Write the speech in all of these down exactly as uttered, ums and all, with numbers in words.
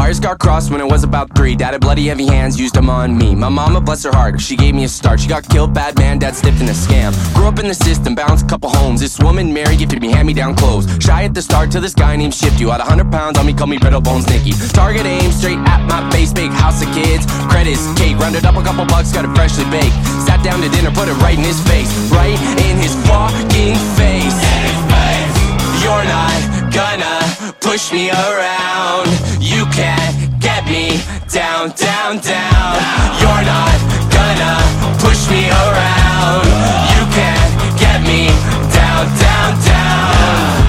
wires got crossed when I was about three. Dad had bloody heavy hands, used them on me. My mama, bless her heart, she gave me a start. She got killed, bad man, dad stiffed in a scam. Grew up in the system, bounced a couple homes. This woman, Mary, gifted me hand-me-down clothes. Shy at the start till this guy named Shift You. Had a hundred pounds on me, called me Brittle Bones Nicky. Target aim, straight at my face, big house of kids. Credits, cake, rounded up a couple bucks, got it freshly baked. Sat down to dinner, put it right in his face. Right in his fucking face. You're not gonna push me around. You can't get me down, down, down. You're not gonna push me around. You can't get me down, down, down.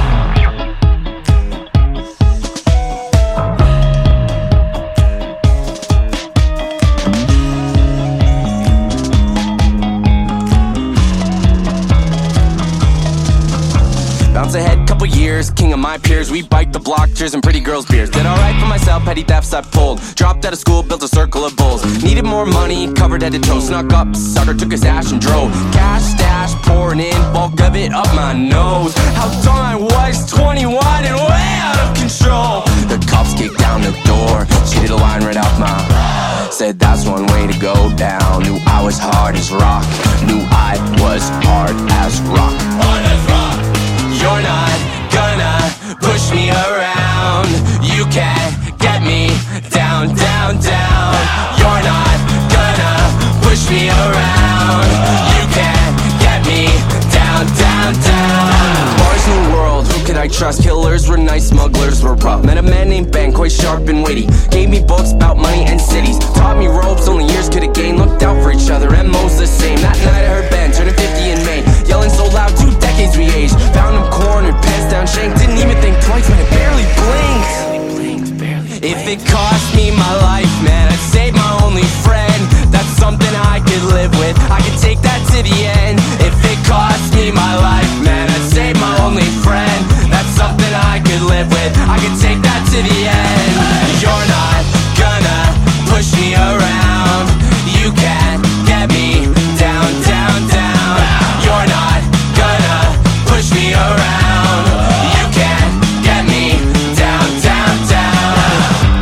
Bounce ahead, couple years, king of my peers. We bike the block, cheers and pretty girls' beers. Did alright for myself, petty thefts I pulled. Dropped out of school, built a circle of bulls. Needed more money, covered head to toe. Snuck up, sucker took his ash and drove. Cash stash pouring in, bulk of it up my nose. How dumb I was, twenty-one and way out of control. The cops kicked down the door, she did a line right off my. Said that's one way to go down. Knew I was hard as rock. Knew I was hard as rock. Hard as rock. You're not gonna push me around. You can't get me down, down, down. You're not gonna push me around. You can't get me down, down, down. Bars New World, who could I trust? Killers were nice, smugglers were rough. Met a man named Ben, quite sharp and witty. Gave me books about money and cities. Taught me ropes, only years could have gained. Looked out for each other, M O's the same. That night I heard Ben turning fifty in May. Yelling so loud, two decades we aged. Found him cornered, pants down, shanked. Didn't even think twice, man, it barely blinked. If it cost me my life, man, I'd save my only friend. That's something I could live with, I could take that to the end. If it cost me my life, man, I'd save my only friend. That's something I could live with, I could take that to the end. You're not gonna push me around. You can't get me down, down, down. You're not gonna push me around. You can't get me down, down, down.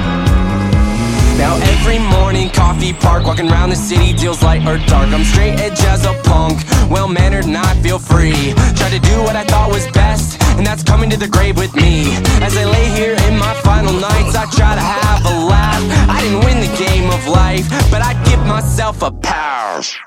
Now every morning, coffee park, walking around the city, deals light or dark. I'm straight edge as a punk, well-mannered and I feel free. Try to do what I thought was best, and that's coming to the grave with me. As I lay here in my final nights, I try to have a laugh. I didn't win the game of life, but I'd give myself a pass.